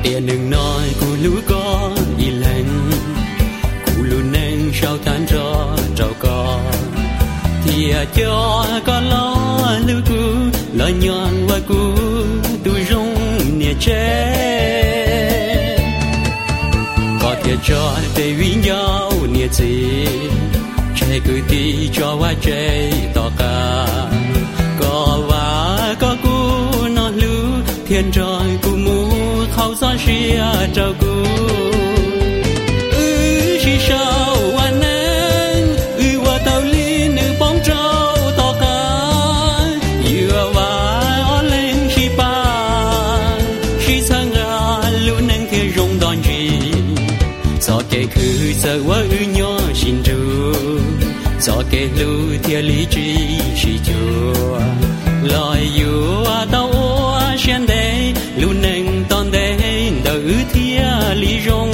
tiền đừng nói cụ lũ có ý lệnh cụ lũ nên sao than cho trâu có thì cho có lo lưu cụ lo nhọn và cụ tu rong nia che có thể cho để vì nhau nia gì chạy cứ đi cho qua chạy to cả có và có cụ nó lưu thiên trời cụ mu khâu gió xia trâu cụ chỉ sao anh nên qua tàu li nữ bóng trâu to cả vừa và lên chỉ ba chỉ sang ra lưu nâng thiên rong đòn gì gió kề khứ sợ quá nhỏ xin ru gió kề lưu thiên lý trí chỉ chùa lời yêu tao xem đây lưu nâng toàn đây đỡ thiên lý rong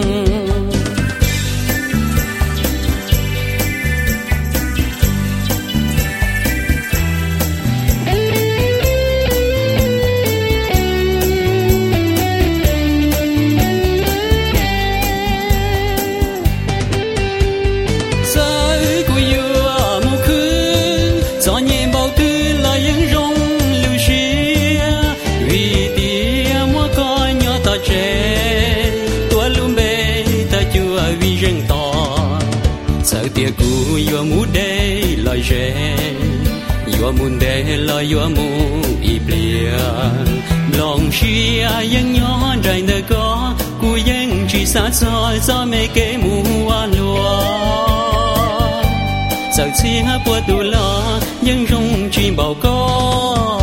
tia cũ yo mu de lời rè yo mun de lời yo mu iblia lòng chia yang nhỏ trái nơi có cu yang chỉ xa xôi do mê kế mu lúa giờ chia qua tu lo yang rong chim bao có